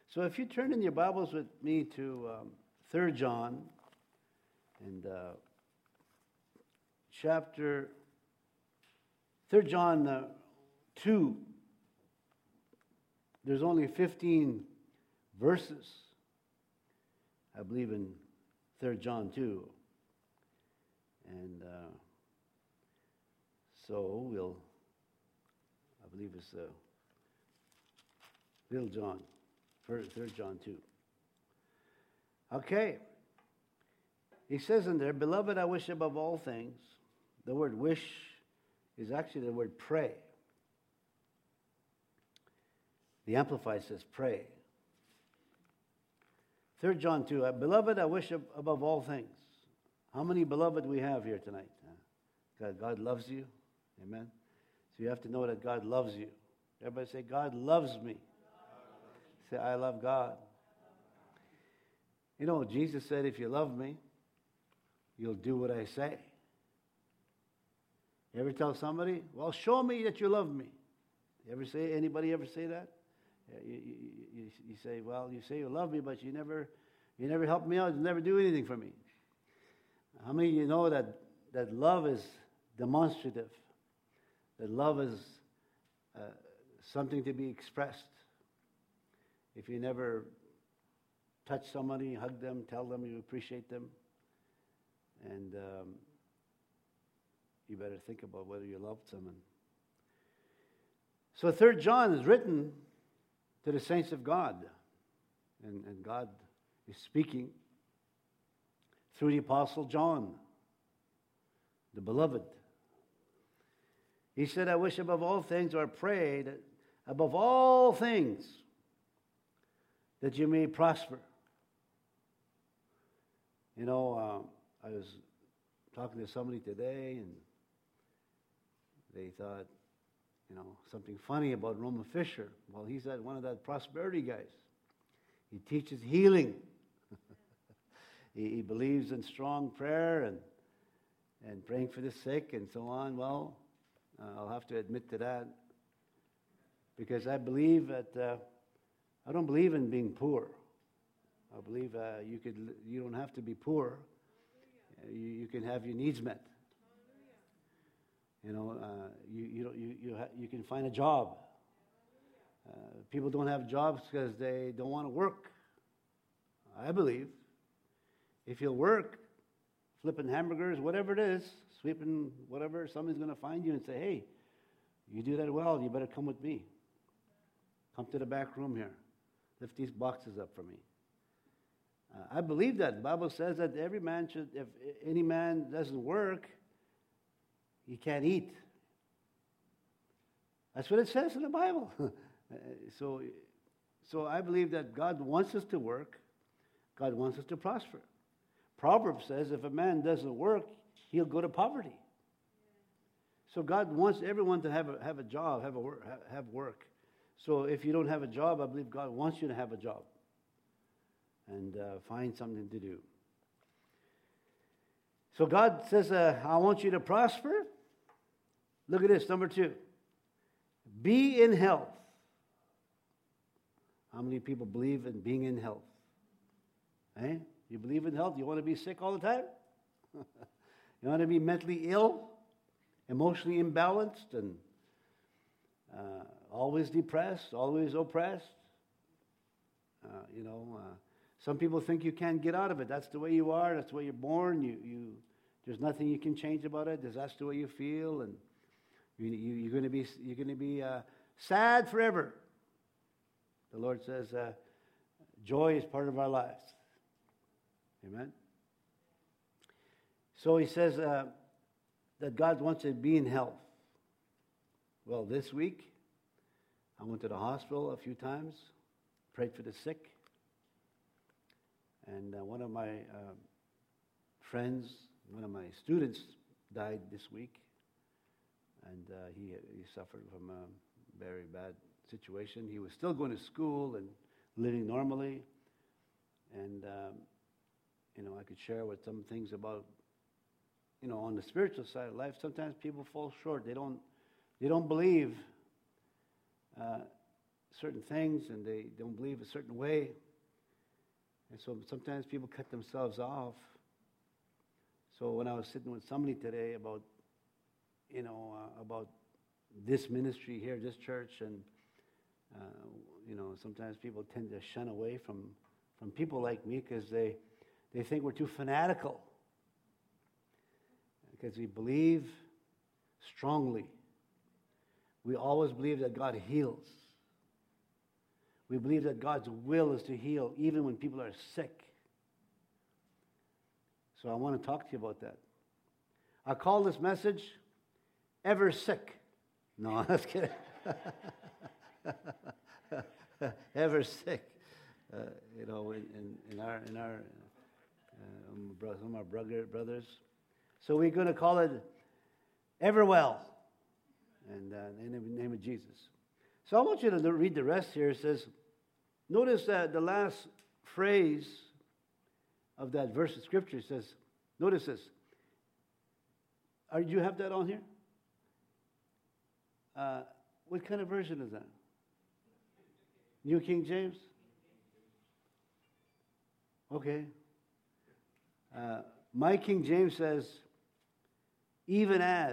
So if you turn in your Bibles with me to 3 John and chapter 3 John 2, there's only 15 verses, I believe, in 3 John 2. And so I believe it's Little John, 3 John 2. Okay. He says in there, "Beloved, I wish above all things." The word wish is actually the word pray. The Amplified says pray. 3 John 2, "Beloved, I wish above all things." How many beloved we have here tonight? God loves you. Amen. So you have to know that God loves you. Everybody say, "God loves me." Say, "I love God." You know, Jesus said, "If you love me, you'll do what I say." You ever tell somebody, "Well, show me that you love me"? Anybody ever say that? You say, "Well, you say you love me, but you never help me out. You never do anything for me." How many of you know that love is demonstrative? That love is something to be expressed. If you never touch somebody, hug them, tell them you appreciate them, and you better think about whether you loved someone. So 3 John is written to the saints of God, and God is speaking through the Apostle John, the beloved. He said, "I wish above all things, or pray that above all things, that you may prosper." You know, I was talking to somebody today, and they thought, something funny about Roman Fisher. Well, he's one of that prosperity guys. He teaches healing. He believes in strong prayer and praying for the sick and so on. Well, I'll have to admit to that, because I believe that I don't believe in being poor. I believe you don't have to be poor. You can have your needs met. You can find a job. People don't have jobs because they don't want to work. I believe if you'll work, flipping hamburgers, whatever it is, sweeping whatever, somebody's going to find you and say, "Hey, you do that well, you better come with me. Come to the back room here. Lift these boxes up for me." I believe that. The Bible says that every man should, if any man doesn't work, he can't eat. That's what it says in the Bible. So I believe that God wants us to work. God wants us to prosper. Proverbs says if a man doesn't work, he'll go to poverty. So God wants everyone to have a job, have work. So if you don't have a job, I believe God wants you to have a job and find something to do. So God says, I want you to prosper. Look at this, number 2. Be in health. How many people believe in being in health? You believe in health? You want to be sick all the time? You want to be mentally ill, emotionally imbalanced, and always depressed, always oppressed? Some people think you can't get out of it. That's the way you are. That's the way you're born. There's nothing you can change about it. That's the way you feel, and you're going to be sad forever. The Lord says, joy is part of our lives. Amen. So He says that God wants you to be in health. Well, this week I went to the hospital a few times, prayed for the sick, and one of my friends, one of my students, died this week, and he suffered from a very bad situation. He was still going to school and living normally, and I could share with some things about, on the spiritual side of life. Sometimes people fall short. They don't believe. certain things and they don't believe a certain way. And so sometimes people cut themselves off. So when I was sitting with somebody today about, about this ministry here, this church, and, sometimes people tend to shun away from people like me because they think we're too fanatical. Because we believe strongly. We always believe that God heals. We believe that God's will is to heal even when people are sick. So I want to talk to you about that. I call this message, Ever Sick. No, I'm just kidding. Ever sick. In our some of our brothers. So we're going to call it Ever Well. And in the name of Jesus. So I want you to read the rest here. It says, notice that the last phrase of that verse of Scripture says, notice this. Do you have that on here? What kind of version is that? New King James? Okay. My King James says, even as.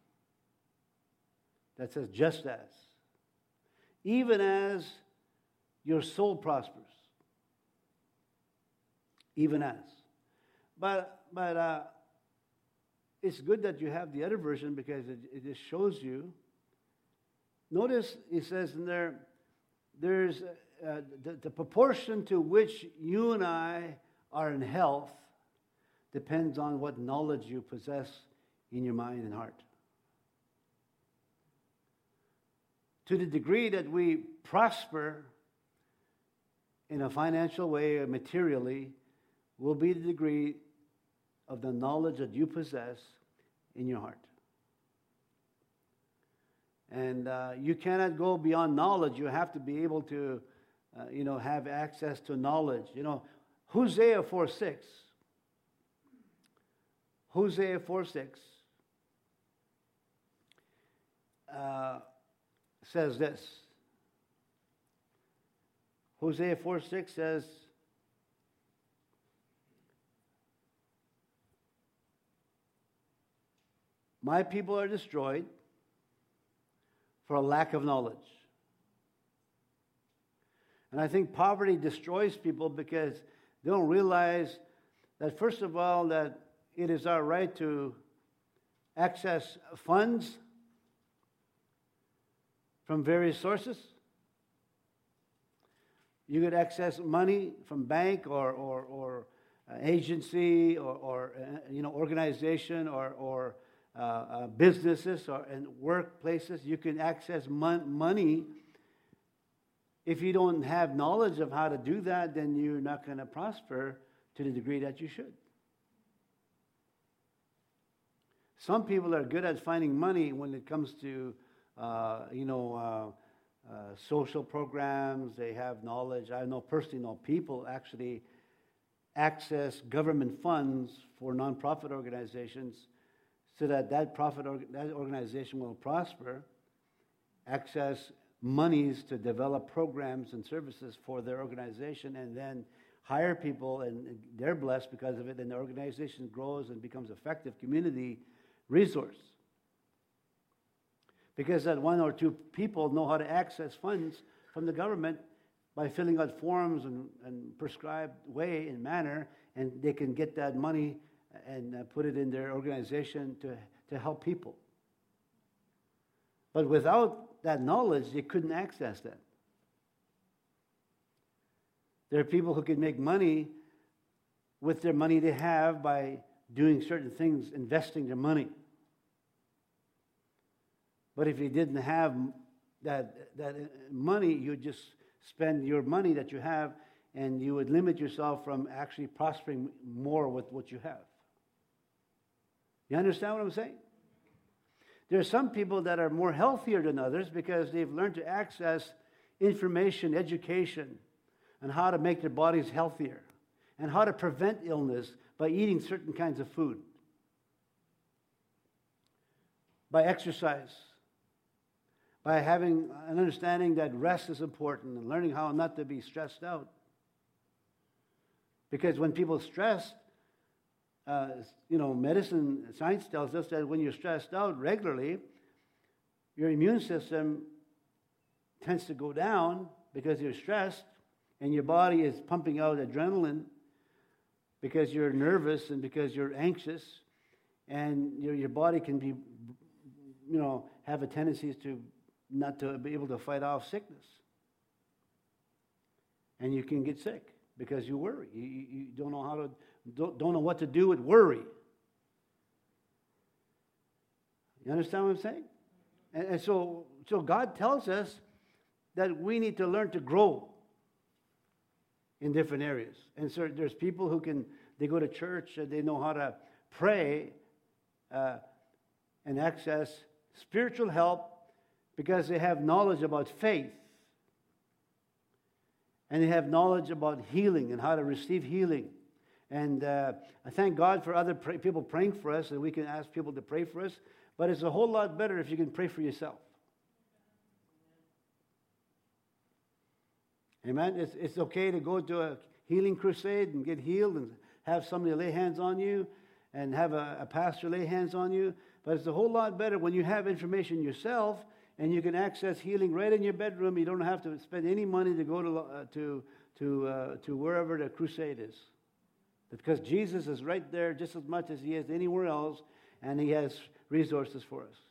That says just as. Even as your soul prospers. Even as. But it's good that you have the other version because it just shows you. Notice it says in there, there's the proportion to which you and I are in health depends on what knowledge you possess in your mind and heart. To the degree that we prosper in a financial way or materially will be the degree of the knowledge that you possess in your heart. And you cannot go beyond knowledge. You have to be able to, have access to knowledge. Hosea 4:6. Hosea 4:6 says this. Hosea 4:6 says, my people are destroyed for a lack of knowledge. And I think poverty destroys people because they don't realize that, first of all, that it is our right to access funds from various sources. You could access money from bank or agency or organization or businesses and workplaces. You can access money. If you don't have knowledge of how to do that, then you're not going to prosper to the degree that you should. Some people are good at finding money when it comes to, social programs. They have knowledge. I personally know people actually access government funds for nonprofit organizations so that that organization will prosper, access monies to develop programs and services for their organization, and then hire people, and they're blessed because of it, and the organization grows and becomes effective community resource. Because that one or two people know how to access funds from the government by filling out forms and prescribed way and manner, and they can get that money and put it in their organization to help people. But without that knowledge, they couldn't access that. There are people who can make money with their money they have by doing certain things, investing their money. But if you didn't have that money, you'd just spend your money that you have, and you would limit yourself from actually prospering more with what you have. You understand what I'm saying? There are some people that are more healthier than others because they've learned to access information, education, and how to make their bodies healthier, and how to prevent illness by eating certain kinds of food, by exercise, by having an understanding that rest is important and learning how not to be stressed out. Because when people stress, medicine, science tells us that when you're stressed out regularly, your immune system tends to go down because you're stressed, and your body is pumping out adrenaline because you're nervous and because you're anxious, and your body can be, have a tendency to not to be able to fight off sickness. And you can get sick because you worry. You don't know don't know what to do with worry. You understand what I'm saying? And so God tells us that we need to learn to grow in different areas. And so there's people who they go to church, they know how to pray and access spiritual help because they have knowledge about faith. And they have knowledge about healing and how to receive healing. And I thank God for other people praying for us, and we can ask people to pray for us. But it's a whole lot better if you can pray for yourself. Amen? It's okay to go to a healing crusade and get healed and have somebody lay hands on you and have a pastor lay hands on you. But it's a whole lot better when you have information yourself and you can access healing right in your bedroom. You don't have to spend any money to go to wherever the crusade is. Because Jesus is right there just as much as he is anywhere else, and he has resources for us.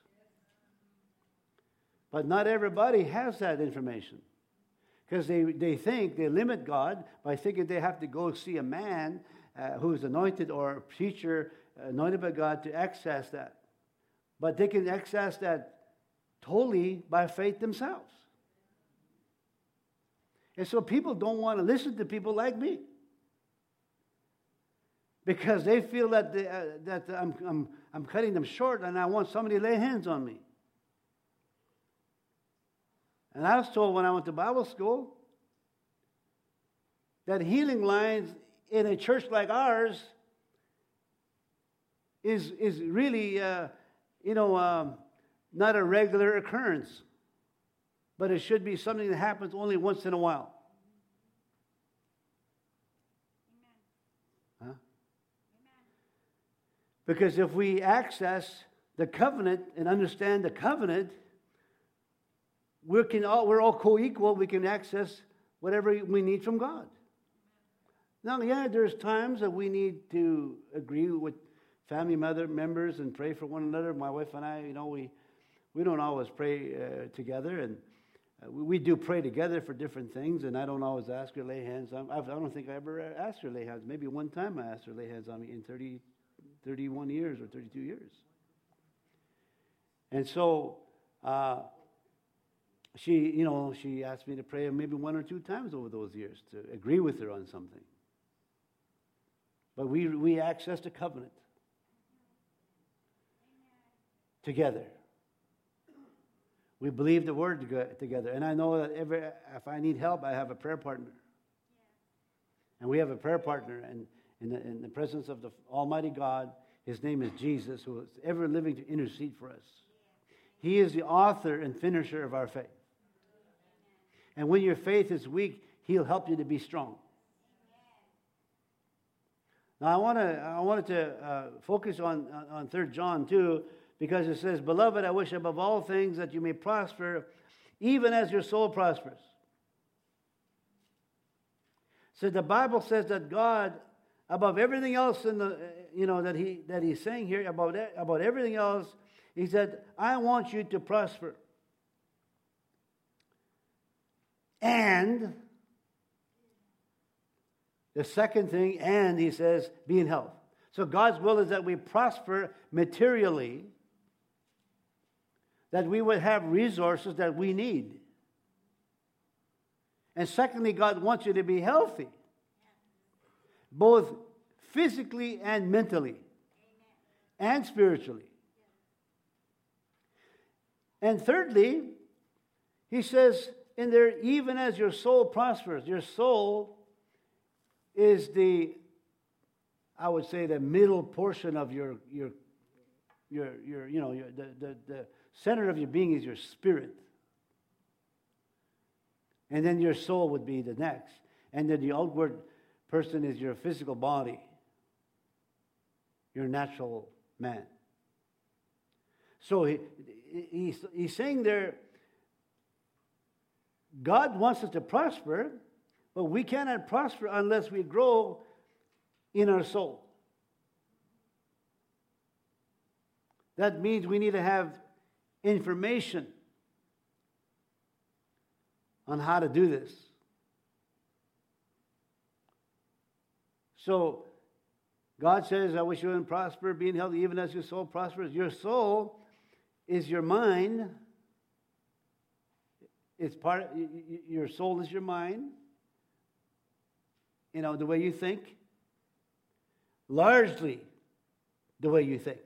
But not everybody has that information. Because they limit God by thinking they have to go see a man who's anointed or a preacher anointed by God to access that. But they can access that totally by faith themselves. And so people don't want to listen to people like me. Because they feel that I'm cutting them short and I want somebody to lay hands on me. And I was told when I went to Bible school that healing lines in a church like ours is really, not a regular occurrence. But it should be something that happens only once in a while. Huh? Because if we access the covenant and understand the covenant, we're all co-equal. We can access whatever we need from God. Now, there's times that we need to agree with family members and pray for one another. My wife and I, we don't always pray together, and we do pray together for different things. And I don't always ask her to lay hands on. I don't think I ever asked her to lay hands. Maybe one time I asked her to lay hands on me in 31 years or 32 years. And so. She asked me to pray maybe one or two times over those years to agree with her on something. But we accessed a covenant together. We believe the word together. And I know that if I need help, I have a prayer partner. And we have a prayer partner. And in the presence of the Almighty God, his name is Jesus, who is ever living to intercede for us. He is the author and finisher of our faith. And when your faith is weak, he'll help you to be strong. Now, I wanted to focus on 3 John 2, because it says, "Beloved, I wish above all things that you may prosper, even as your soul prospers." So the Bible says that God, above everything else that he's saying here, about everything else, he said, "I want you to prosper." And the second thing, and he says, be in health. So God's will is that we prosper materially, that we would have resources that we need. And secondly, God wants you to be healthy, both physically and mentally, and spiritually. And thirdly, he says in there, even as your soul prospers. Your soul is the middle portion of the center of your being is your spirit. And then your soul would be the next. And then the outward person is your physical body, your natural man. So he's saying there, God wants us to prosper, but we cannot prosper unless we grow in our soul. That means we need to have information on how to do this. So, God says, I wish you would prosper, being healthy, even as your soul prospers. Your soul is your mind. It's your soul is your mind. You know, the way you think. Largely, the way you think.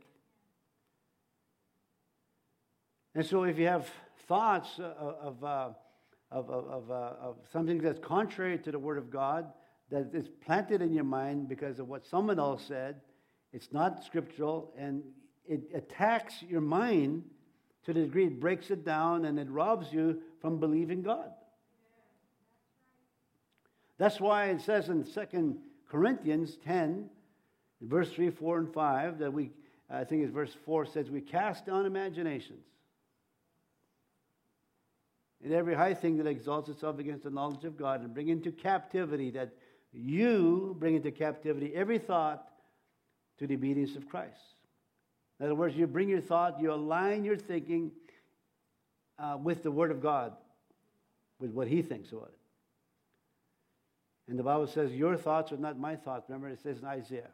And so if you have thoughts of something that's contrary to the Word of God, that is planted in your mind because of what someone else said, it's not scriptural, and it attacks your mind to the degree it breaks it down and it robs you from believing God. That's why it says in 2 Corinthians 10, verse 3, 4, and 5, that I think it's verse 4, says, we cast down imaginations and every high thing that exalts itself against the knowledge of God, and bring into captivity, that you bring into captivity every thought to the obedience of Christ. In other words, you bring your thought, you align your thinking with the Word of God, with what He thinks about it. And the Bible says, your thoughts are not my thoughts. Remember, it says in Isaiah.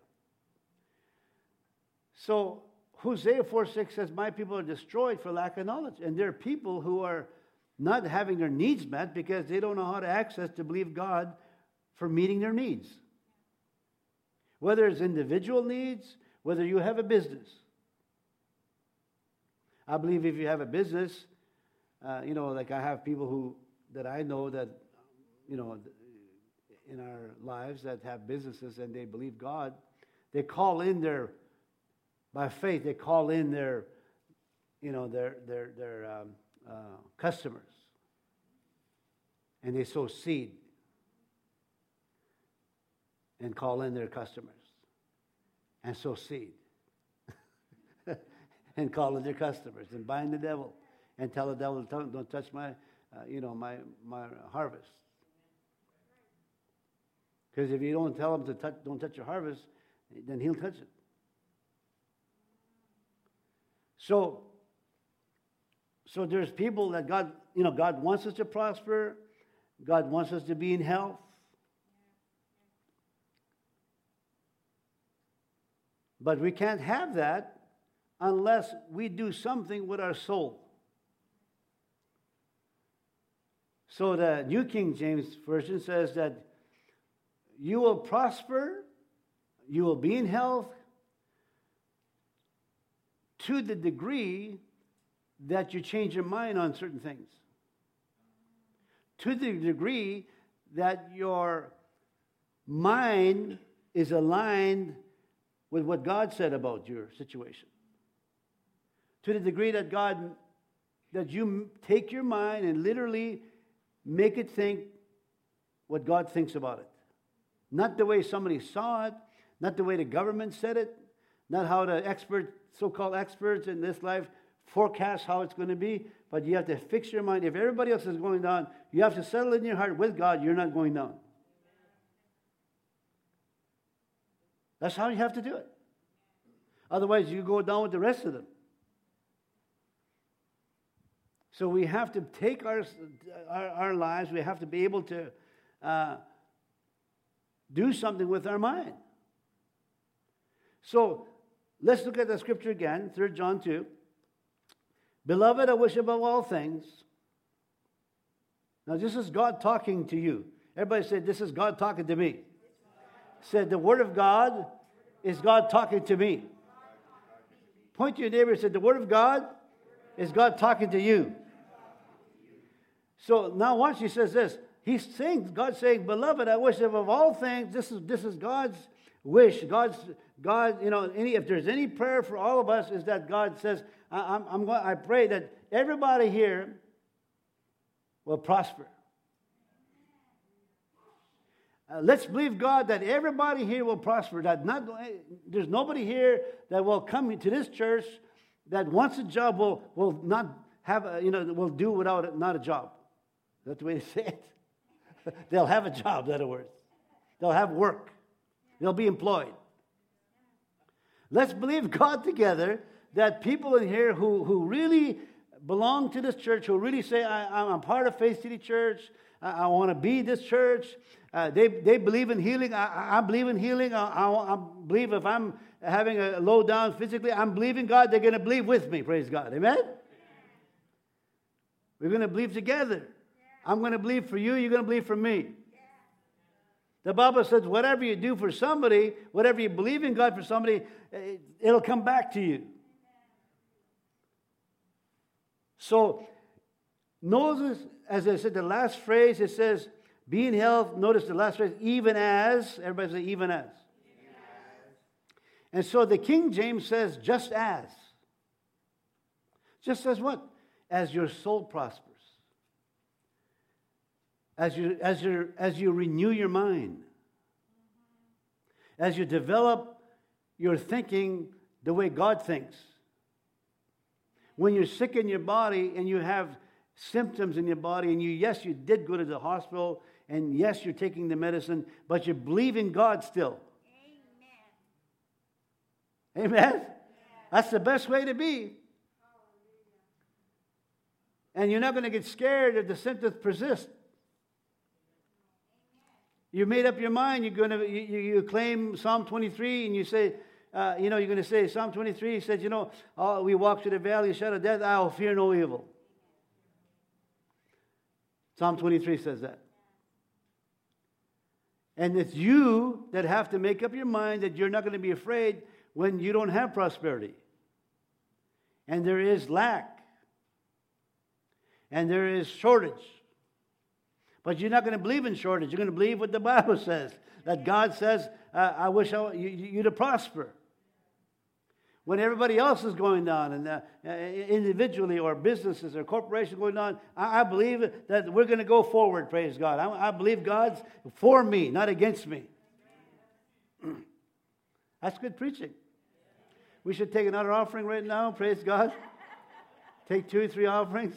So, Hosea 4:6 says, my people are destroyed for lack of knowledge. And there are people who are not having their needs met because they don't know how to access to believe God for meeting their needs. Whether it's individual needs, whether you have a business. I believe if you have a business, like I have people that I know that, in our lives that have businesses and they believe God, they call in by faith, they call in their customers. And they sow seed and call in their customers and sow seed and call in their customers and bind the devil and tell the devil, don't touch my harvest. Because if you don't tell him to don't touch your harvest, then he'll touch it. So there's people that God wants us to prosper. God wants us to be in health. But we can't have that unless we do something with our soul. So the New King James Version says that you will prosper, you will be in health to the degree that you change your mind on certain things. To the degree that your mind is aligned with what God said about your situation. To the degree that you take your mind and literally make it think what God thinks about it. Not the way somebody saw it, not the way the government said it, not how the so-called experts in this life forecast how it's going to be, but you have to fix your mind. If everybody else is going down, you have to settle in your heart with God, you're not going down. That's how you have to do it. Otherwise, you go down with the rest of them. So we have to take our lives, we have to be able to do something with our mind. So let's look at the scripture again, 3 John 2. Beloved, I wish above all things. Now, this is God talking to you. Everybody said, this is God talking to me. Said, the Word of God is God talking to me. Point to your neighbor and say, the Word of God is God talking to you. So now once he says this, God's saying, beloved, I wish above all things, this is God's wish. God, if there's any prayer for all of us, is that God says, I pray that everybody here will prosper. Let's believe God that everybody here will prosper. There's nobody here that will come to this church that wants a job will not have will do without not a job. That's the way to say it. They'll have a job, in other words. They'll have work. They'll be employed. Let's believe God together that people in here who really belong to this church, who really say, I'm part of Faith City Church, I want to be this church, they believe in healing, I believe in healing, I believe if I'm having a low down physically, I'm believing God, they're going to believe with me, praise God, amen? We're going to believe together. I'm going to believe for you, you're going to believe for me. The Bible says whatever you do for somebody, whatever you believe in God for somebody, it'll come back to you. So, notice, as I said, the last phrase, it says, be in health. Notice the last phrase, even as. Everybody say, even as. And so the King James says, just as. Just as what? As your soul prospers. As you renew your mind. As you develop your thinking the way God thinks. When you're sick in your body and you have symptoms in your body and yes, you did go to the hospital and yes, you're taking the medicine, but you believe in God still. Amen? Amen? That's the best way to be. And you're not going to get scared if the symptoms persist. You made up your mind. You're going to you claim Psalm 23, and you say, you're going to say Psalm 23 says, we walk through the valley of the shadow of death. I will fear no evil. Psalm 23 says that. And it's you that have to make up your mind that you're not going to be afraid when you don't have prosperity, and there is lack, and there is shortage. But you're not going to believe in shortage. You're going to believe what the Bible says. That God says, I wish you to prosper. When everybody else is going down, and individually or businesses or corporations going down, I believe that we're going to go forward, praise God. I believe God's for me, not against me. That's good preaching. We should take another offering right now, praise God. Take 2 or 3 offerings.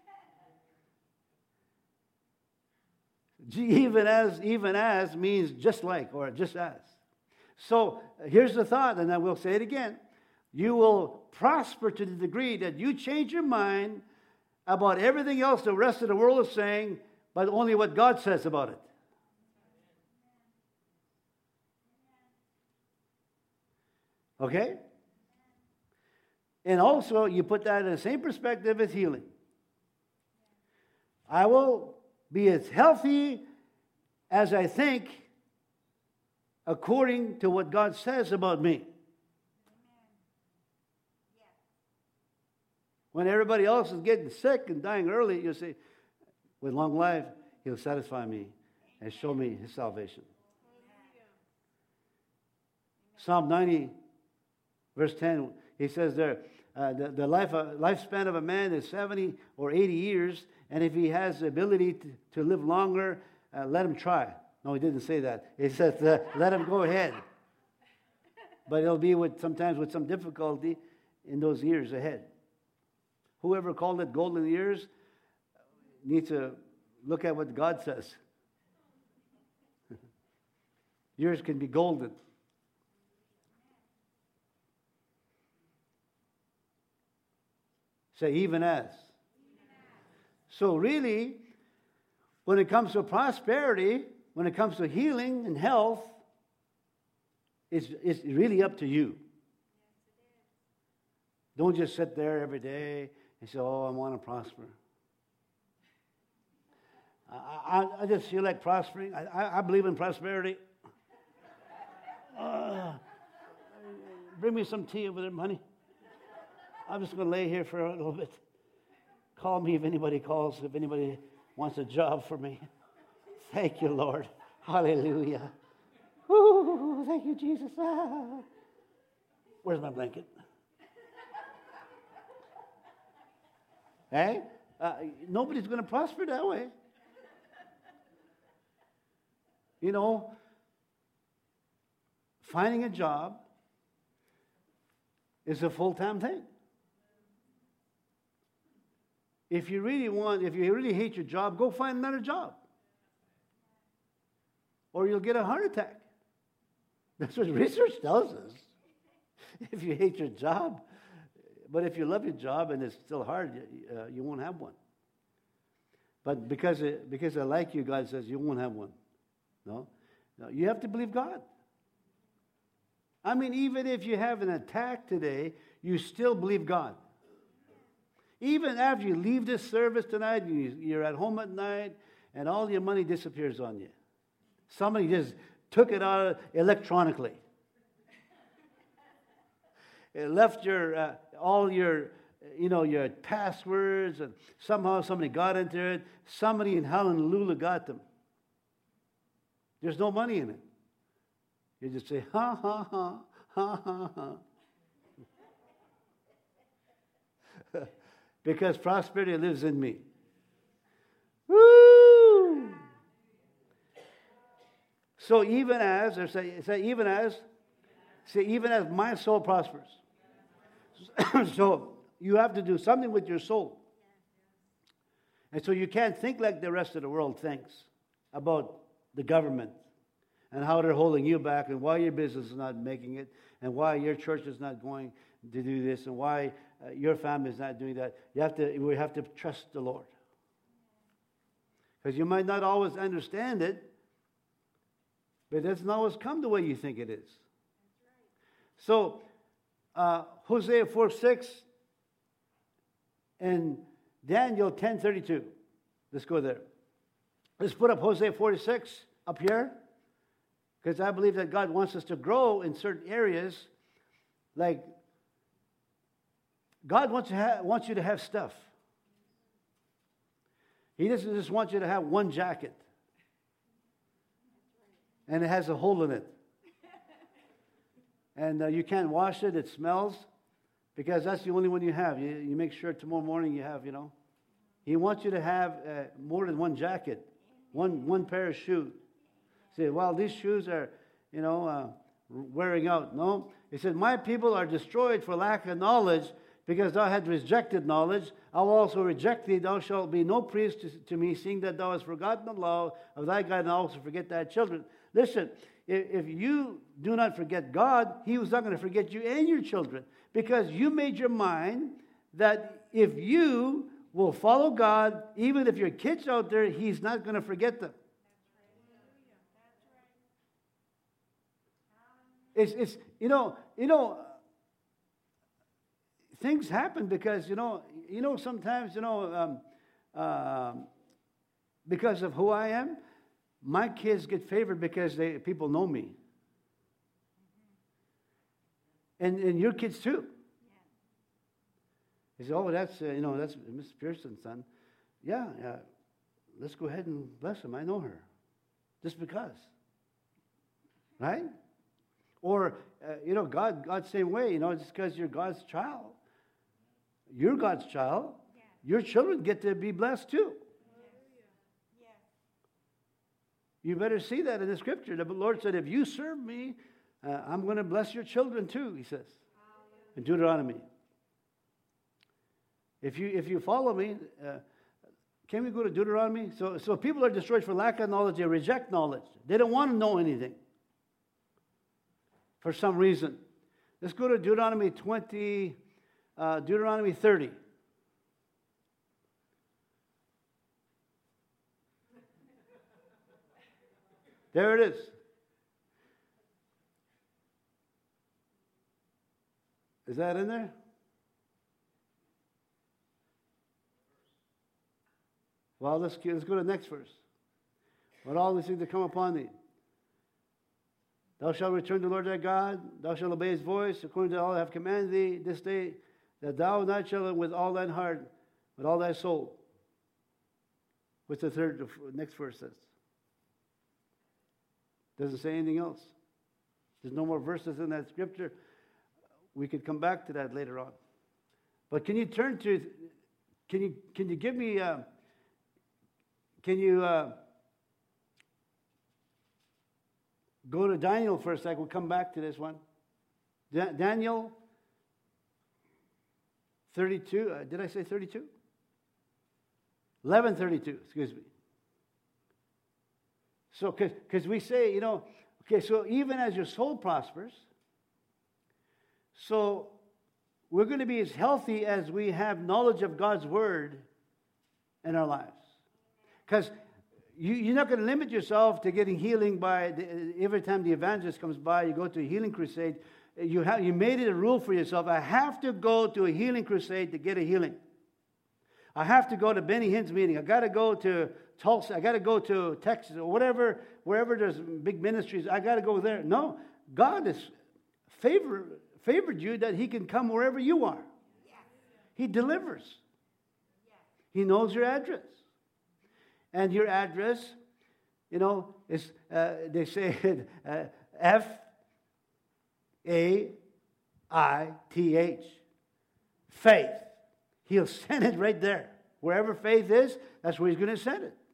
Even as means just like or just as. So here's the thought, and I will say it again. You will prosper to the degree that you change your mind about everything else the rest of the world is saying, but only what God says about it. Okay? And also, you put that in the same perspective as healing. I will be as healthy as I think according to what God says about me. When everybody else is getting sick and dying early, you say, with long life, He'll satisfy me and show me His salvation. Psalm 90, verse 10, he says there, the lifespan of a man is 70 or 80 years, and if he has the ability to live longer, let him try. No, he didn't say that. He says, let him go ahead. But it'll be sometimes with some difficulty in those years ahead. Whoever called it golden years needs to look at what God says. Years can be golden. Say, even as. So really, when it comes to prosperity, when it comes to healing and health, it's really up to you. Don't just sit there every day and say, I want to prosper. I just feel like prospering. I believe in prosperity. Bring me some tea over there, honey. I'm just going to lay here for a little bit. Call me if anybody calls, if anybody wants a job for me. Thank you, Lord. Hallelujah. Ooh, thank you, Jesus. Where's my blanket? Hey? Nobody's going to prosper that way. You know, finding a job is a full-time thing. If you really hate your job, go find another job. Or you'll get a heart attack. That's what research tells us. If you hate your job, but if you love your job and it's still hard, you won't have one. But because I like you, God says you won't have one. No, you have to believe God. I mean, even if you have an attack today, you still believe God. Even after you leave this service tonight, you're at home at night, and all your money disappears on you. Somebody just took it out electronically. It left all your passwords, and somehow somebody got into it. Somebody in Honolulu got them. There's no money in it. You just say, ha, ha, ha, ha, ha, ha. Because prosperity lives in me. Woo! So even as my soul prospers. So you have to do something with your soul. And so you can't think like the rest of the world thinks about the government and how they're holding you back and why your business is not making it and why your church is not going to do this and why your family is not doing that. We have to trust the Lord. Because you might not always understand it, but it doesn't always come the way you think it is. So, Hosea 4:6 and Daniel 10:32. Let's go there. Let's put up Hosea 4:6 up here, because I believe that God wants us to grow in certain areas. Like, God wants you to have stuff. He doesn't just want you to have one jacket, and it has a hole in it. And you can't wash it, it smells, because that's the only one you have. You make sure tomorrow morning you have, He wants you to have more than one jacket, one pair of shoes. Say, well, these shoes are, wearing out. No. He said, my people are destroyed for lack of knowledge, because thou hast rejected knowledge. I will also reject thee. Thou shalt be no priest to me, seeing that thou hast forgotten the law of thy God, and also forget thy children. Listen, if you do not forget God, He was not going to forget you and your children, because you made your mind that if you will follow God, even if your kids out there, He's not going to forget them. It's things happen because sometimes because of who I am. My kids get favored because people know me. And your kids too. They say, oh, that's Miss Pearson's son. Yeah, let's go ahead and bless him. I know her. Just because. Right? Or, God same way, just because you're God's child. You're God's child. Your children get to be blessed too. You better see that in the scripture. The Lord said, if you serve me, I'm going to bless your children too, He says. In Deuteronomy. If you follow me, can we go to Deuteronomy? So people are destroyed for lack of knowledge. They reject knowledge. They don't want to know anything. For some reason. Let's go to Deuteronomy 30. There it is. Is that in there? Well, let's go to the next verse. When all these things that come upon thee, thou shalt return to the Lord thy God, thou shalt obey His voice, according to all I have commanded thee this day, that thou not shalt with all thine heart, with all thy soul. What's the next verse says? Doesn't say anything else. There's no more verses in that scripture. We could come back to that later on. But can you turn to? Can you give me? Go to Daniel for a second. We'll come back to this one. Daniel 32. Did I say 32? 11:32. Excuse me. So, because we say, okay, so even as your soul prospers, so we're going to be as healthy as we have knowledge of God's word in our lives. Because you're not going to limit yourself to getting healing by every time the evangelist comes by, you go to a healing crusade. You made it a rule for yourself. I have to go to a healing crusade to get a healing. I have to go to Benny Hinn's meeting. I got to go to Tulsa. I got to go to Texas or whatever, wherever there's big ministries. I got to go there. No, God has favored you that He can come wherever you are. He delivers. He knows your address. And your address, is, they say F-A-I-T-H. Faith. He'll send it right there. Wherever faith is, that's where He's going to send it.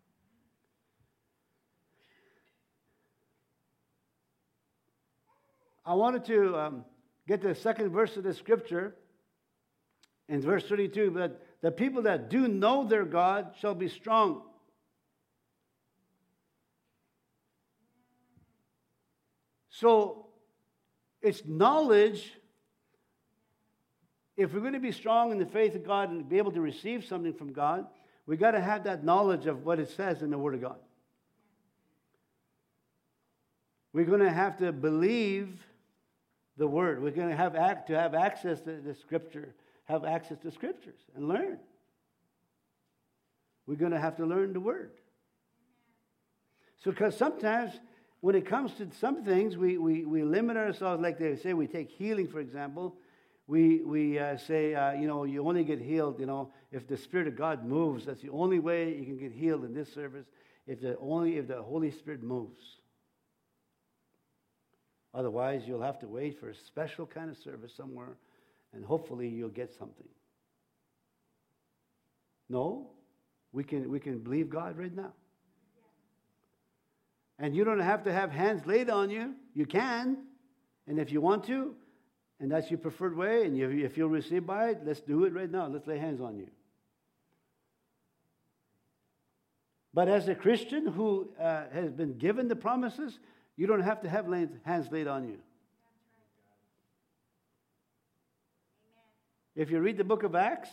I wanted to get to the second verse of the scripture in verse 32. But the people that do know their God shall be strong. So, it's knowledge. If we're going to be strong in the faith of God and be able to receive something from God, we've got to have that knowledge of what it says in the Word of God. We're going to have to believe the Word. We're going to have access to the Scripture, have access to Scriptures and learn. We're going to have to learn the Word. So, because sometimes when it comes to some things, we limit ourselves, like they say, we take healing, for example. We say, you only get healed, if the Spirit of God moves. That's the only way you can get healed in this service, if the Holy Spirit moves. Otherwise, you'll have to wait for a special kind of service somewhere, and hopefully you'll get something. No, we can believe God right now. And you don't have to have hands laid on you. You can, and if you want to, and that's your preferred way, and if you'll receive by it, let's do it right now. Let's lay hands on you. But as a Christian who has been given the promises, you don't have to have hands laid on you. If you read the book of Acts,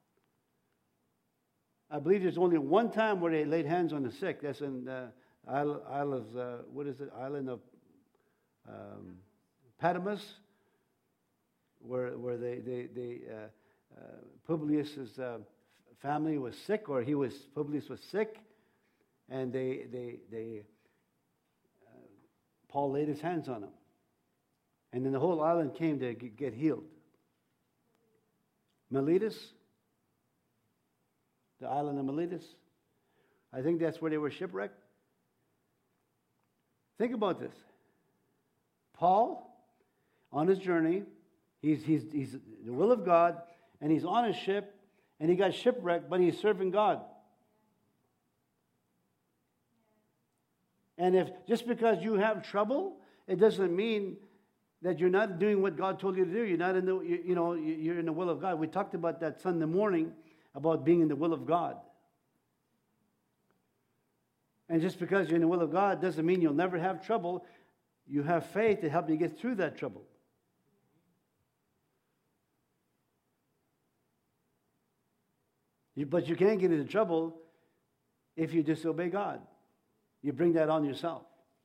I believe there's only one time where they laid hands on the sick. That's in island of Patmos, where Publius' family was sick, or Publius was sick, and Paul laid his hands on him, and then the whole island came to get healed. Miletus, the island of Miletus, I think that's where they were shipwrecked. Think about this. Paul, on his journey, he's the will of God, and he's on a ship, and he got shipwrecked, but he's serving God. And if just because you have trouble, it doesn't mean that you're not doing what God told you to do. You're not in the you're in the will of God. We talked about that Sunday morning about being in the will of God. And just because you're in the will of God doesn't mean you'll never have trouble. You have faith to help you get through that trouble. But you can't get into trouble if you disobey God. You bring that on yourself.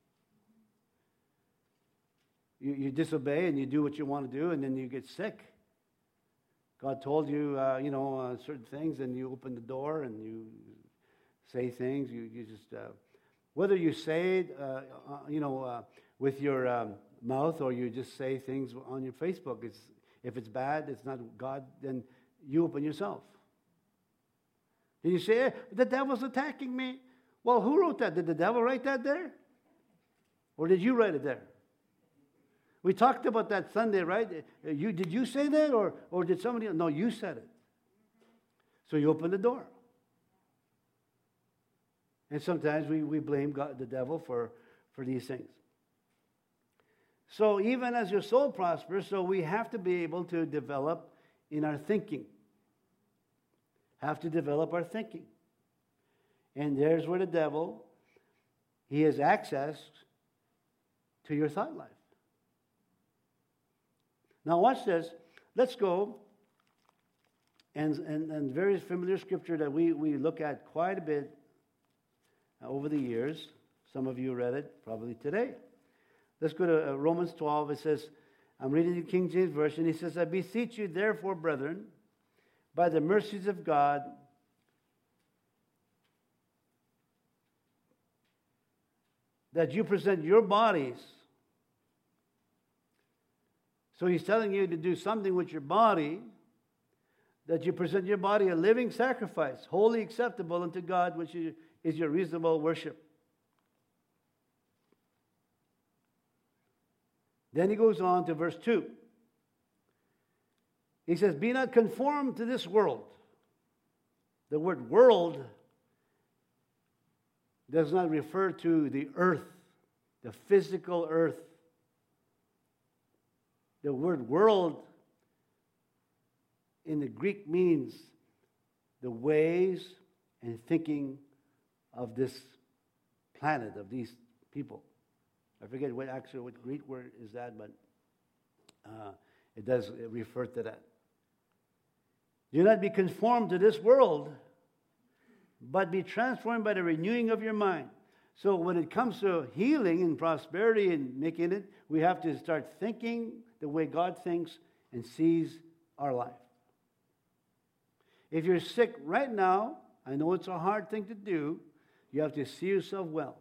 You disobey and you do what you want to do, and then you get sick. God told you, certain things, and you open the door and you say things. You just, whether you say it, with your mouth, or you just say things on your Facebook. If it's bad, it's not God, then you open yourself. And you say, the devil's attacking me. Well, who wrote that? Did the devil write that there? Or did you write it there? We talked about that Sunday, right? Did you say that, or did somebody else? No, you said it. So you open the door. And sometimes we blame God, the devil, for these things. So even as your soul prospers, so we have to be able to develop in our thinking. Have to develop our thinking. And there's where the devil, he has access to your thought life. Now watch this. Let's go and very familiar scripture that we look at quite a bit over the years. Some of you read it probably today. Let's go to Romans 12. It says, I'm reading the King James Version. He says, I beseech you, therefore, brethren, by the mercies of God, that you present your bodies. So he's telling you to do something with your body, that you present your body a living sacrifice, wholly acceptable unto God, which is your reasonable worship. Then he goes on to verse 2. He says, be not conformed to this world. The word world does not refer to the earth, the physical earth. The word world in the Greek means the ways and thinking of this planet, of these people. I forget what Greek word is that, but it does refer to that. Do not be conformed to this world, but be transformed by the renewing of your mind. So when it comes to healing and prosperity and making it, we have to start thinking the way God thinks and sees our life. If you're sick right now, I know it's a hard thing to do, you have to see yourself well.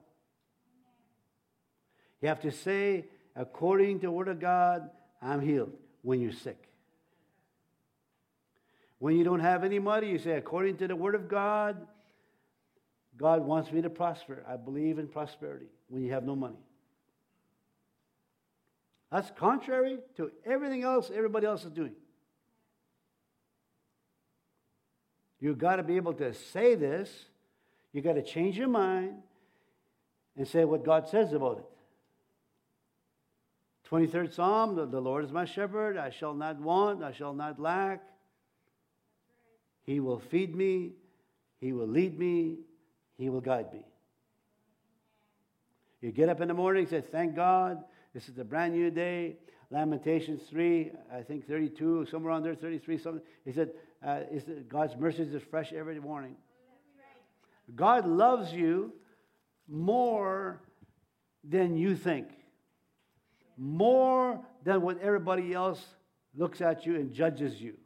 You have to say, according to the Word of God, I'm healed when you're sick. When you don't have any money, you say, according to the Word of God, God wants me to prosper. I believe in prosperity when you have no money. That's contrary to everything else everybody else is doing. You've got to be able to say this. You've got to change your mind and say what God says about it. 23rd Psalm, the Lord is my shepherd. I shall not want. I shall not lack. He will feed me. He will lead me. He will guide me. You get up in the morning and say, thank God. This is a brand new day. Lamentations 3, I think 32, somewhere around there, 33, something. He said, God's mercies is fresh every morning. God loves you more than you think. More than when everybody else looks at you and judges you.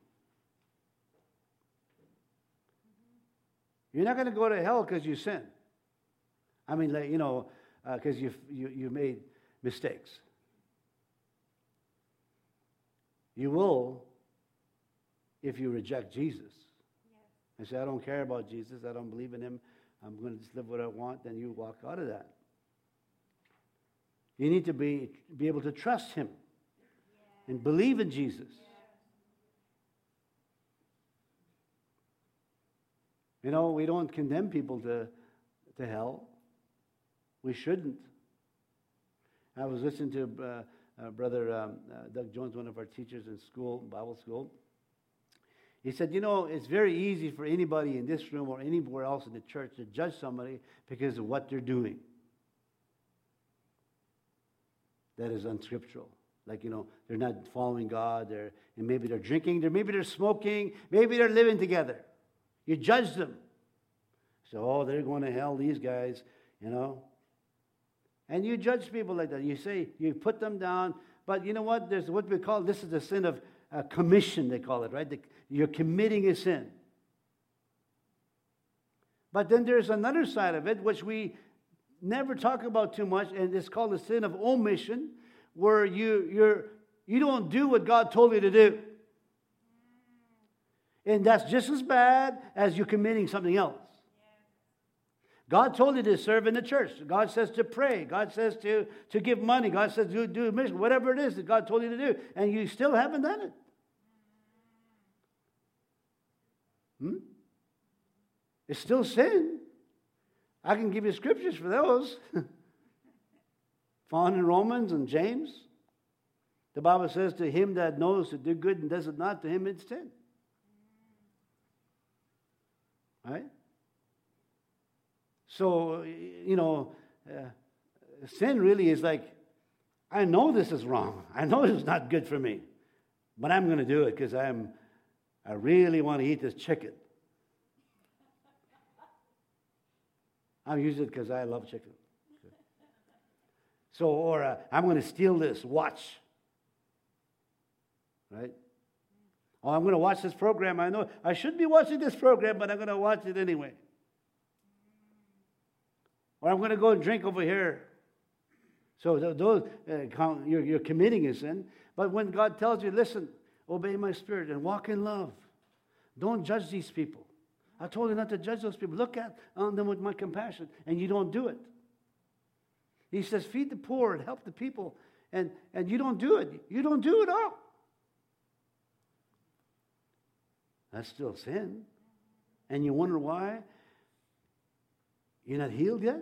You're not going to go to hell because you sin. I mean, like, because you made mistakes. You will if you reject Jesus. Yes. And say, I don't care about Jesus. I don't believe in him. I'm going to just live what I want. Then you walk out of that. You need to be able to trust him and believe in Jesus. We don't condemn people to hell. We shouldn't. I was listening to Brother Doug Jones, one of our teachers in school, Bible school. He said, it's very easy for anybody in this room or anywhere else in the church to judge somebody because of what they're doing. That is unscriptural. Like, they're not following God, and maybe they're drinking, maybe they're smoking, maybe they're living together. You judge them. So, they're going to hell, these guys, And you judge people like that. You say, you put them down. But you know what? There's what we call, this is the sin of commission, they call it, right? You're committing a sin. But then there's another side of it, which we never talk about too much, and it's called the sin of omission, where you don't do what God told you to do. And that's just as bad as you committing something else. God told you to serve in the church. God says to pray. God says to give money. God says to do a mission. Whatever it is that God told you to do. And you still haven't done it. It's still sin. I can give you scriptures for those. Found in Romans and James. The Bible says, to him that knows to do good and does it not, to him it's sin. Right? So, sin really is like, I know this is wrong. I know this is not good for me. But I'm going to do it because I really want to eat this chicken. I'm using it because I love chicken. So, or I'm going to steal this watch. Right? Oh, I'm going to watch this program. I know I shouldn't be watching this program, but I'm going to watch it anyway. Or I'm going to go and drink over here. So those you're committing a sin. But when God tells you, listen, obey my spirit and walk in love. Don't judge these people. I told you not to judge those people. Look at them with my compassion, and you don't do it. He says, feed the poor and help the people, and you don't do it. You don't do it all. That's still sin. And you wonder why you're not healed yet?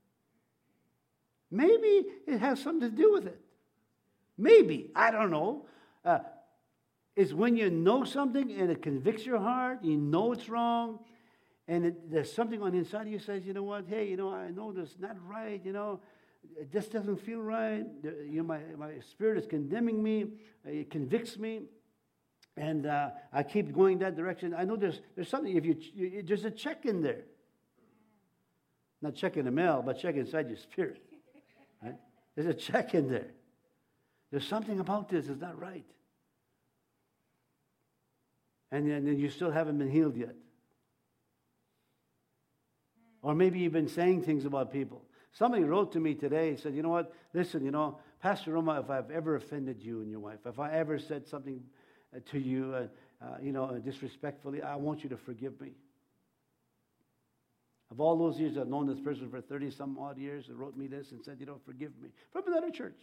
Maybe it has something to do with it. Maybe. I don't know. It's when you know something and it convicts your heart, you know it's wrong, and there's something on the inside of you says, you know what, hey, I know this is not right, it just doesn't feel right. My spirit is condemning me, it convicts me, and I keep going that direction. I know there's something, there's a check in there. Not check in the mail, but check inside your spirit. Right? There's a check in there. There's something about this that's not right. And then you still haven't been healed yet. Or maybe you've been saying things about people. Somebody wrote to me today, said, you know what, listen, Pastor Roma, if I've ever offended you and your wife, if I ever said something to you, disrespectfully, I want you to forgive me. Of all those years, I've known this person for 30-some odd years, and wrote me this and said, forgive me. From another church.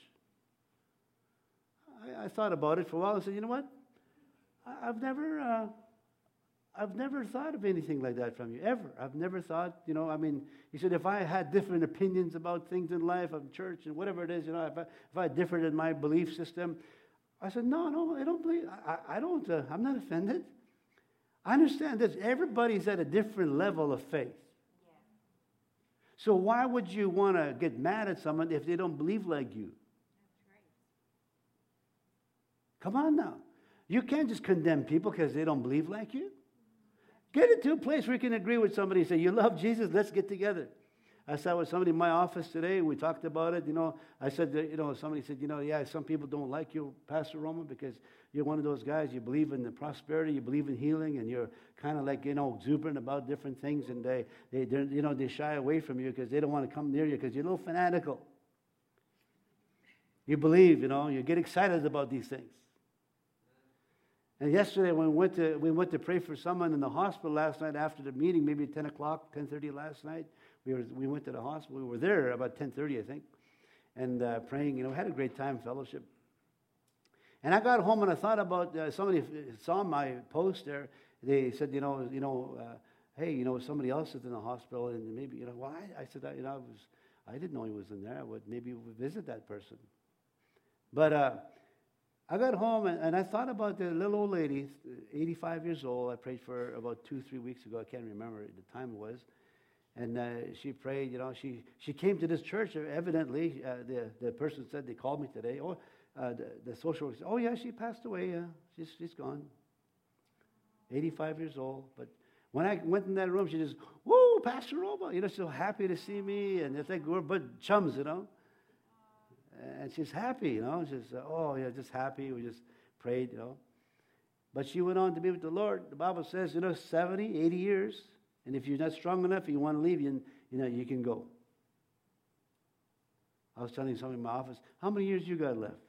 I thought about it for a while and said, you know what? I've never thought of anything like that from you, ever. I've never thought, he said, if I had different opinions about things in life, of church, and whatever it is, if I differed in my belief system, I said, no, I don't believe, I'm not offended. I understand this. Everybody's at a different level of faith. Yeah. So why would you want to get mad at someone if they don't believe like you? That's right. Come on now. You can't just condemn people because they don't believe like you. Get into a place where you can agree with somebody and say, you love Jesus, let's get together. I sat with somebody in my office today, we talked about it, I said, somebody said, yeah, some people don't like you, Pastor Roma, because you're one of those guys, you believe in the prosperity, you believe in healing, and you're kind of like, exuberant about different things, and they shy away from you because they don't want to come near you because you're a little fanatical. You believe, you get excited about these things. And yesterday when we went to pray for someone in the hospital last night after the meeting, maybe 10 o'clock, 10:30 last night, we went to the hospital. We were there about 10:30, I think, and praying. Had a great time, fellowship. And I got home and I thought about somebody saw my post there. They said, hey, somebody else is in the hospital, and maybe why? I said, I didn't know he was in there. I would maybe visit that person, but. I got home and I thought about the little old lady, 85 years old. I prayed for her about 2-3 weeks ago. I can't remember the time it was. And she prayed, she came to this church, evidently. The person said, they called me today. Oh, the social worker said, oh, yeah, she passed away. She's gone. 85 years old. But when I went in that room, she just, whoa, Pastor Roma, so happy to see me. And it's like we're but chums, And she's happy, She's, just happy. We just prayed, But she went on to be with the Lord. The Bible says, 70, 80 years. And if you're not strong enough, you want to leave, you can go. I was telling somebody in my office, how many years you got left?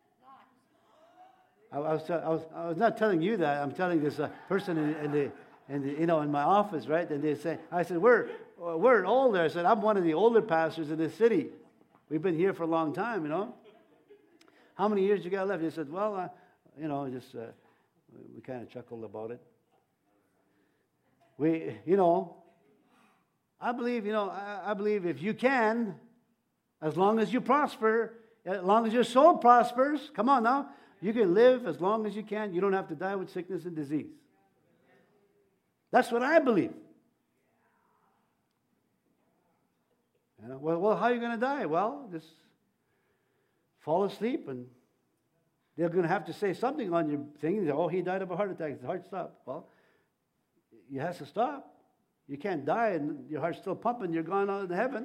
I was not telling you that. I'm telling this person in my office, right? And they say, I said, we're older. I said, I'm one of the older pastors in this city. We've been here for a long time, How many years you got left? He said, well, we kind of chuckled about it. I believe if you can, as long as you prosper, as long as your soul prospers, come on now, you can live as long as you can. You don't have to die with sickness and disease. That's what I believe. Well, how are you going to die? Well, just fall asleep, and they're going to have to say something on your thing. Oh, he died of a heart attack. His heart stopped. Well, it has to stop. You can't die and your heart's still pumping. You're gone out of heaven.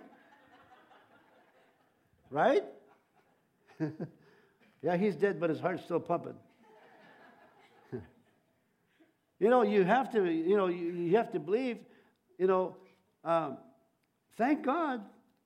Right? Yeah, he's dead, but his heart's still pumping. You have to, you have to believe, thank God.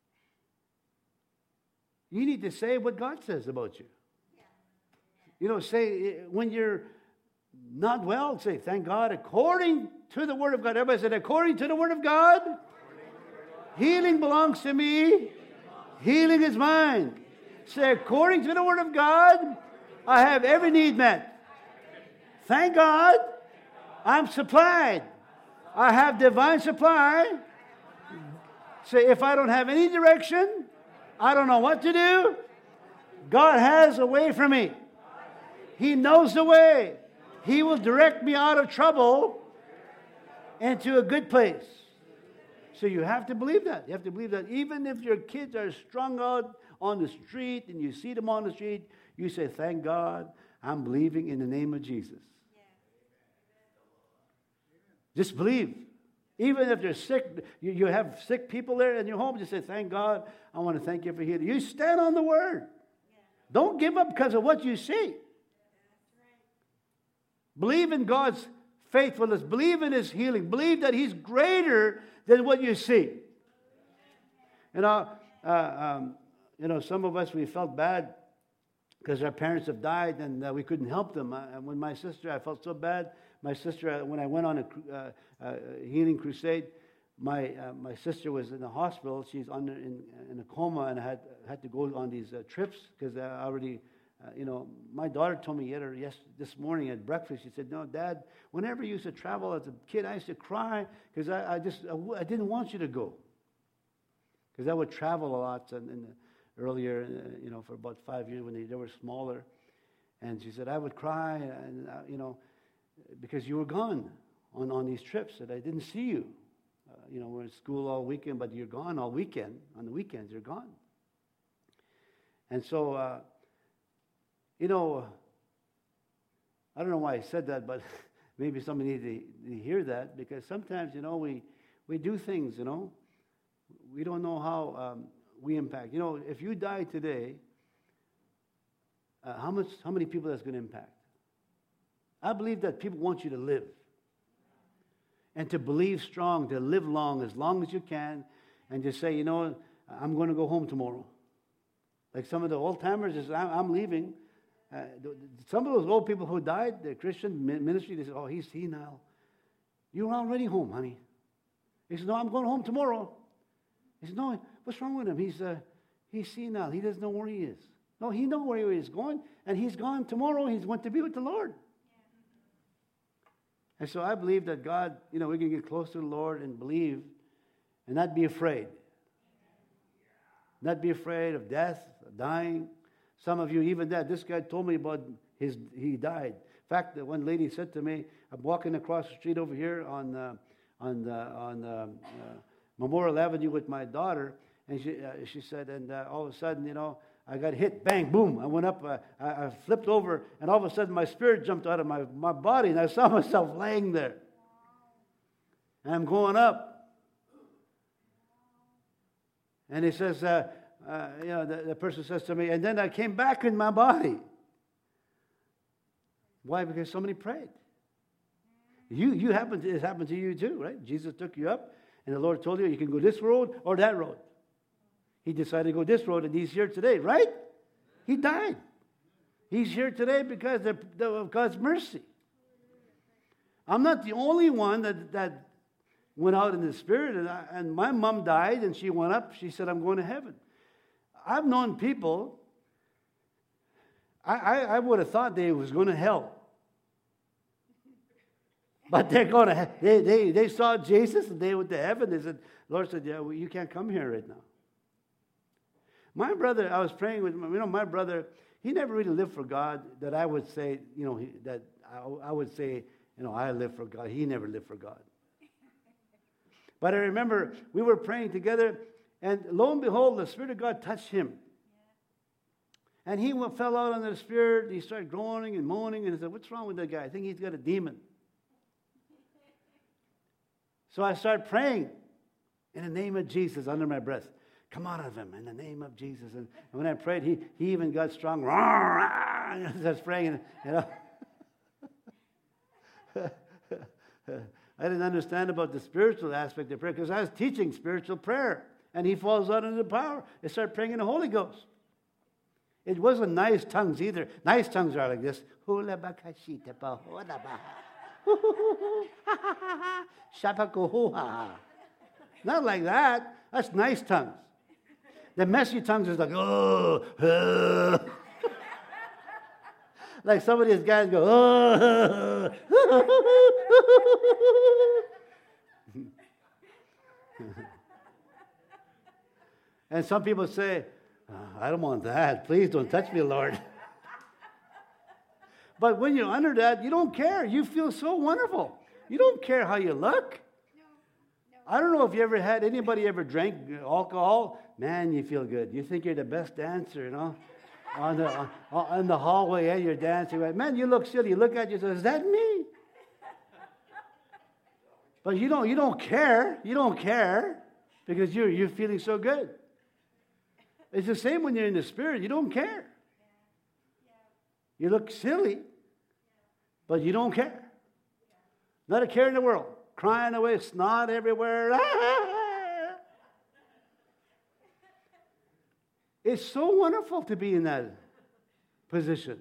You need to say what God says about you. Say, when you're not well, say, thank God, according to the Word of God. Everybody said, according to the Word of God, healing belongs to me. Healing is mine. Say, according to the Word of God, I have every need met. Thank God, I'm supplied. I have divine supply. Say, if I don't have any direction, I don't know what to do, God has a way for me. He knows the way. He will direct me out of trouble into a good place. So you have to believe that. You have to believe that even if your kids are strung out on the street and you see them on the street, you say, thank God, I'm believing in the name of Jesus. Just believe. Even if they're sick, you have sick people there in your home, just say, thank God, I want to thank you for healing. You stand on the Word. Don't give up because of what you see. Believe in God's faithfulness. Believe in His healing. Believe that He's greater than what you see. Some of us, we felt bad because our parents have died and we couldn't help them. When my sister, I felt so bad. My sister, when I went on a healing crusade, my sister was in the hospital. She's in a coma, and I had to go on these trips because I already, my daughter told me this morning at breakfast. She said, "No, Dad, whenever you used to travel as a kid, I used to cry because I didn't want you to go because I would travel a lot earlier, for about 5 years when they were smaller." And she said, I would cry, and because you were gone on these trips, that I didn't see you. We're in school all weekend, but you're gone all weekend. On the weekends, you're gone. And so, I don't know why I said that, but maybe somebody needs to hear that, because sometimes, we do things, we don't know how we impact. If you die today, how many people that's going to impact? I believe that people want you to live and to believe strong, to live long as you can, and just say, I'm going to go home tomorrow. Like some of the old-timers, I'm leaving. Some of those old people who died, the Christian ministry, they said, oh, he's senile. You're already home, honey. He said, no, I'm going home tomorrow. He said, no, what's wrong with him? He's senile. He doesn't know where he is. No, he knows where he is going, and he's gone tomorrow. He's going to be with the Lord. And so I believe that God, we can get close to the Lord and believe and not be afraid. Not be afraid of death, dying. Some of you, even that. This guy told me about he died. In fact, one lady said to me, I'm walking across the street over here on Memorial Avenue with my daughter, and she said, and all of a sudden, I got hit, bang, boom. I went up, I flipped over, and all of a sudden my spirit jumped out of my body, and I saw myself laying there. And I'm going up. And he says, the person says to me, and then I came back in my body. Why? Because somebody prayed. It happened to you too, right? Jesus took you up, and the Lord told you can go this road or that road. He decided to go this road, and he's here today, right? He died. He's here today because of God's mercy. I'm not the only one that went out in the Spirit, and my mom died, and she went up. She said, I'm going to heaven. I've known people, I would have thought they was going to hell. But they're going to, they saw Jesus, and they went to heaven. They said, Lord said, yeah, well, you can't come here right now. My brother, I was praying with, my brother, he never really lived for God that I would say, that I would say, I live for God. He never lived for God. But I remember we were praying together, and lo and behold, the Spirit of God touched him. And he fell out under the Spirit. He started groaning and moaning, and he said, what's wrong with that guy? I think he's got a demon. So I started praying in the name of Jesus under my breath. Come out of him in the name of Jesus. And when I prayed, he even got strong. I was praying, I didn't understand about the spiritual aspect of prayer because I was teaching spiritual prayer. And he falls out under the power. I started praying in the Holy Ghost. It wasn't nice tongues either. Nice tongues are like this. Not like that. That's nice tongues. The messy tongues is like, like some of these guys go, And some people say, I don't want that. Please don't touch me, Lord. But when you're under that, you don't care. You feel so wonderful. You don't care how you look. I don't know if you ever had anybody ever drank alcohol. Man, you feel good. You think you're the best dancer, on the hallway, and you're dancing. Man, you look silly. You look at you and say, is that me? But you don't care. You don't care because you're feeling so good. It's the same when you're in the Spirit. You don't care. You look silly, but you don't care. Not a care in the world. Crying away, snot everywhere. It's so wonderful to be in that position.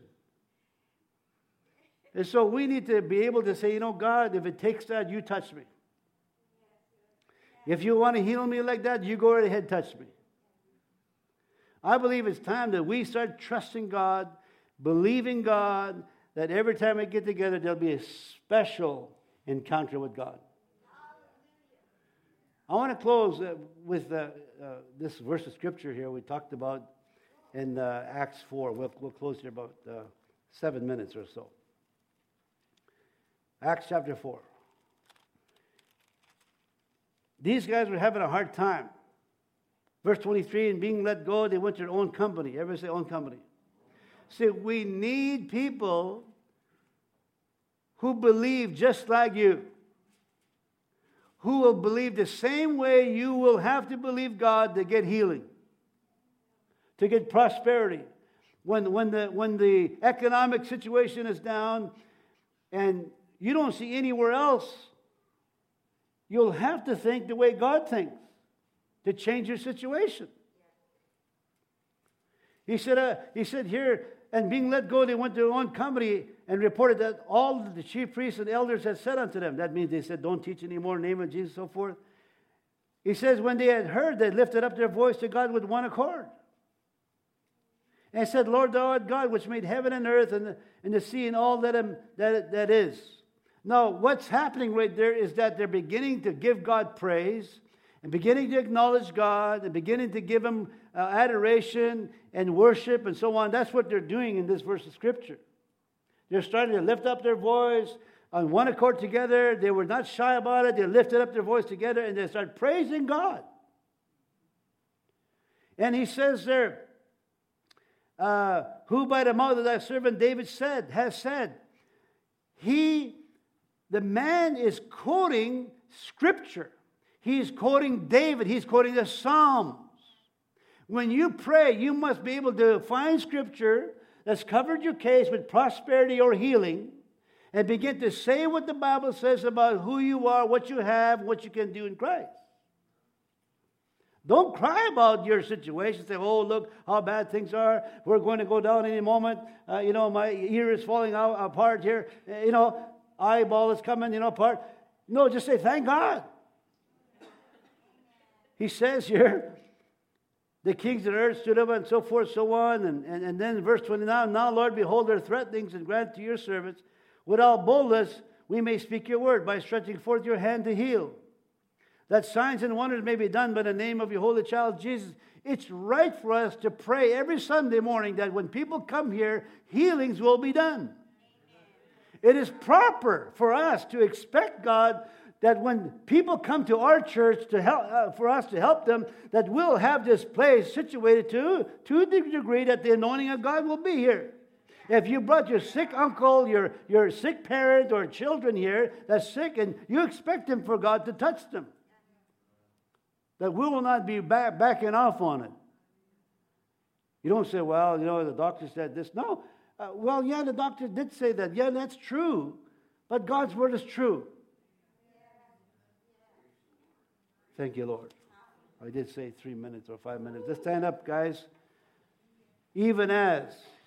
And so we need to be able to say, God, if it takes that, you touch me. If you want to heal me like that, you go right ahead, touch me. I believe it's time that we start trusting God, believing God, that every time we get together, there'll be a special encounter with God. I want to close with this verse of Scripture here we talked about in Acts 4. We'll close here about 7 minutes or so. Acts chapter 4. These guys were having a hard time. Verse 23, and being let go, they went to their own company. Everybody say own company. See, we need people who believe just like you. Who will believe the same way you will have to believe God to get healing. To get prosperity. When the economic situation is down and you don't see anywhere else, you'll have to think the way God thinks to change your situation. He said here, and being let go, they went to their own company and reported that all the chief priests and elders had said unto them. That means they said, don't teach anymore in the name of Jesus, so forth. He says, when they had heard, they lifted up their voice to God with one accord. And said, Lord thou art God, which made heaven and earth and the sea and all that is. Now, what's happening right there is that they're beginning to give God praise and beginning to acknowledge God and beginning to give Him adoration and worship and so on. That's what they're doing in this verse of Scripture. They're starting to lift up their voice on one accord together. They were not shy about it. They lifted up their voice together and they started praising God. And he says there, who by the mouth of thy servant David has said, the man is quoting Scripture. He's quoting David. He's quoting the Psalms. When you pray, you must be able to find Scripture that's covered your case with prosperity or healing and begin to say what the Bible says about who you are, what you have, what you can do in Christ. Don't cry about your situation. Say, oh, look how bad things are. We're going to go down any moment. My ear is falling apart here. Eyeball is coming, apart. No, just say, thank God. He says here, the kings of the earth stood up and so forth, so on. And then verse 29, now, Lord, behold their threatenings and grant to your servants, with all boldness we may speak your word by stretching forth your hand to heal. That signs and wonders may be done by the name of your holy child Jesus. It's right for us to pray every Sunday morning that when people come here, healings will be done. It is proper for us to expect God that when people come to our church to help, for us to help them, that we'll have this place situated to the degree that the anointing of God will be here. If you brought your sick uncle, your sick parent, or children here that's sick, and you expect them for God to touch them, that we will not be backing off on it. You don't say, well, the doctor said this. No. The doctor did say that. Yeah, that's true. But God's word is true. Thank you, Lord. I did say 3 minutes or 5 minutes. Let's stand up, guys. Even as